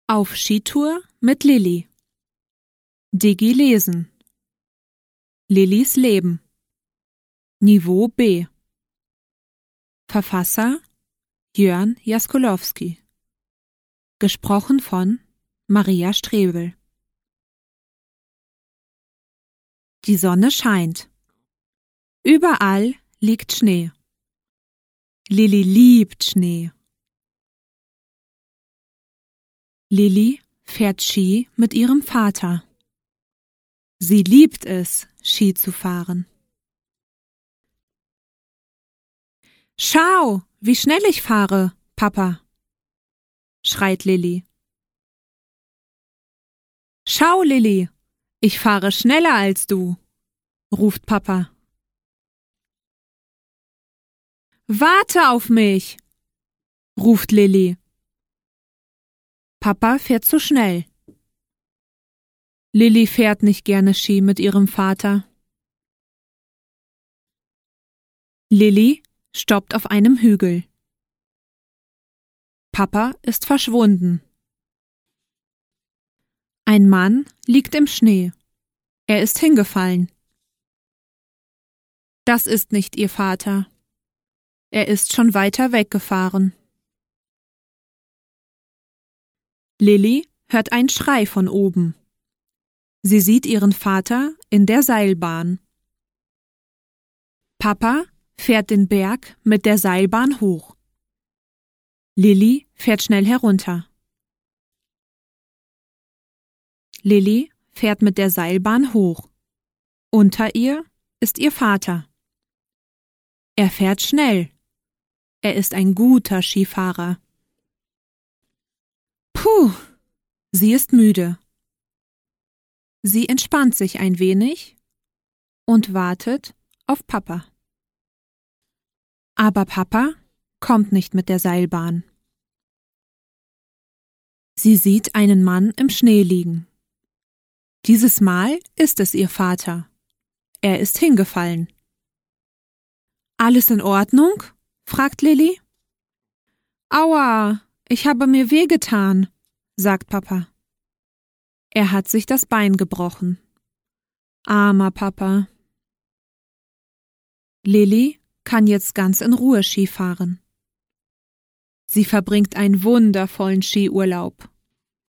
Auf Skitour mit Lilli. Digi lesen. Lillis Leben. Niveau B. Verfasser Jörn Jaskolowski. Gesprochen von Maria Strebel. Die Sonne scheint. Überall liegt Schnee. Lilli liebt Schnee. Lilli fährt Ski mit ihrem Vater. Sie liebt es, Ski zu fahren. Schau, wie schnell ich fahre, Papa, schreit Lilli. Schau, Lilli, ich fahre schneller als du, ruft Papa. Warte auf mich, ruft Lilli. Papa fährt zu schnell. Lilli fährt nicht gerne Ski mit ihrem Vater. Lilli stoppt auf einem Hügel. Papa ist verschwunden. Ein Mann liegt im Schnee. Er ist hingefallen. Das ist nicht ihr Vater. Er ist schon weiter weggefahren. Lilli hört einen Schrei von oben. Sie sieht ihren Vater in der Seilbahn. Papa fährt den Berg mit der Seilbahn hoch. Lilli fährt schnell herunter. Lilli fährt mit der Seilbahn hoch. Unter ihr ist ihr Vater. Er fährt schnell. Er ist ein guter Skifahrer. Puh, sie ist müde. Sie entspannt sich ein wenig und wartet auf Papa. Aber Papa kommt nicht mit der Seilbahn. Sie sieht einen Mann im Schnee liegen. Dieses Mal ist es ihr Vater. Er ist hingefallen. Alles in Ordnung? Fragt Lilli. Aua, ich habe mir wehgetan, sagt Papa. Er hat sich das Bein gebrochen. Armer Papa. Lilli kann jetzt ganz in Ruhe Ski fahren. Sie verbringt einen wundervollen Skiurlaub.